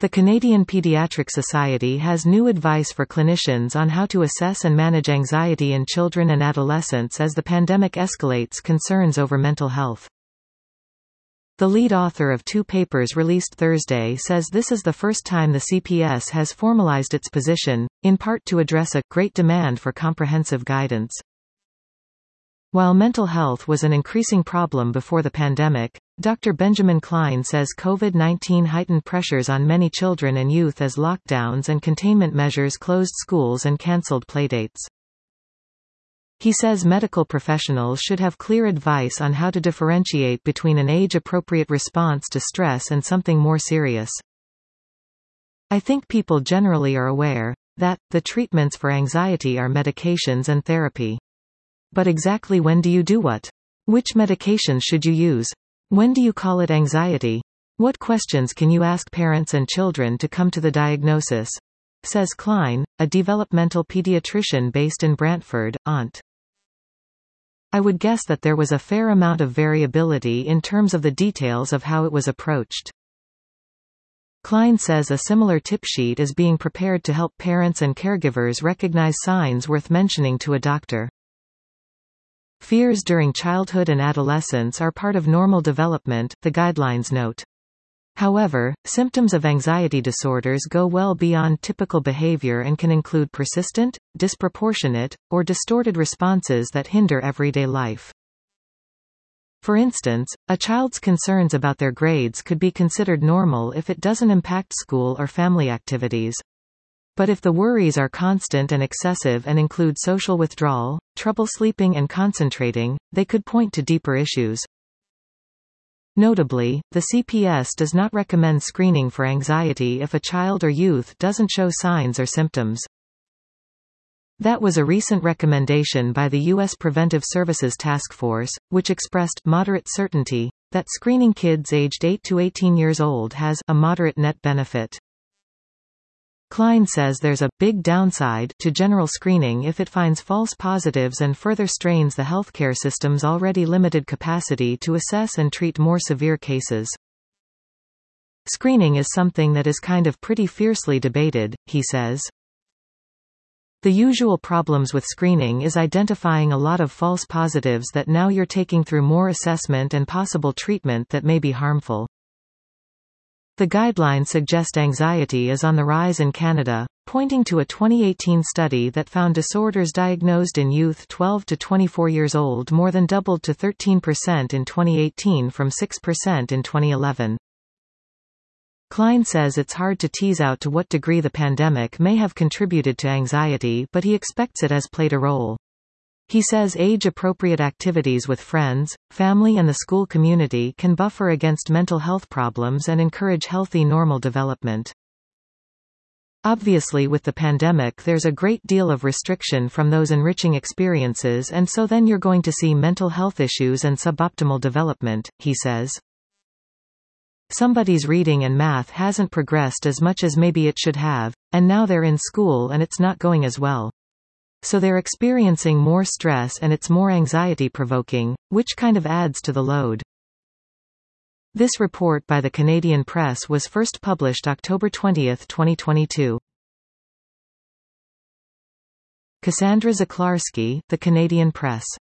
The Canadian Pediatric Society has new advice for clinicians on how to assess and manage anxiety in children and adolescents as the pandemic escalates concerns over mental health. The lead author of two papers released Thursday says this is the first time the CPS has formalized its position, in part to address a great demand for comprehensive guidance. While mental health was an increasing problem before the pandemic, Dr. Benjamin Klein says COVID-19 heightened pressures on many children and youth as lockdowns and containment measures closed schools and cancelled playdates. He says medical professionals should have clear advice on how to differentiate between an age-appropriate response to stress and something more serious. I think people generally are aware that the treatments for anxiety are medications and therapy. But exactly when do you do what? Which medications should you use? When do you call it anxiety? What questions can you ask parents and children to come to the diagnosis? Says Klein, a developmental pediatrician based in Brantford, Ont. I would guess that there was a fair amount of variability in terms of the details of how it was approached. Klein says a similar tip sheet is being prepared to help parents and caregivers recognize signs worth mentioning to a doctor. Fears during childhood and adolescence are part of normal development, the guidelines note. However, symptoms of anxiety disorders go well beyond typical behavior and can include persistent, disproportionate, or distorted responses that hinder everyday life. For instance, a child's concerns about their grades could be considered normal if it doesn't impact school or family activities. But if the worries are constant and excessive and include social withdrawal, trouble sleeping and concentrating, they could point to deeper issues. Notably, the CPS does not recommend screening for anxiety if a child or youth doesn't show signs or symptoms. That was a recent recommendation by the U.S. Preventive Services Task Force, which expressed moderate certainty that screening kids aged 8 to 18 years old has a moderate net benefit. Klein says there's a big downside to general screening if it finds false positives and further strains the healthcare system's already limited capacity to assess and treat more severe cases. Screening is something that is kind of pretty fiercely debated, he says. The usual problems with screening is identifying a lot of false positives that now you're taking through more assessment and possible treatment that may be harmful. The guidelines suggest anxiety is on the rise in Canada, pointing to a 2018 study that found disorders diagnosed in youth 12 to 24 years old more than doubled to 13% in 2018 from 6% in 2011. Klein says it's hard to tease out to what degree the pandemic may have contributed to anxiety, but he expects it has played a role. He says age-appropriate activities with friends, family and the school community can buffer against mental health problems and encourage healthy normal development. Obviously with the pandemic there's a great deal of restriction from those enriching experiences, and so then you're going to see mental health issues and suboptimal development, he says. Somebody's reading and math hasn't progressed as much as maybe it should have, and now they're in school and it's not going as well. So they're experiencing more stress and it's more anxiety-provoking, which kind of adds to the load. This report by the Canadian Press was first published October 20, 2022. Cassandra Zaklarski, The Canadian Press.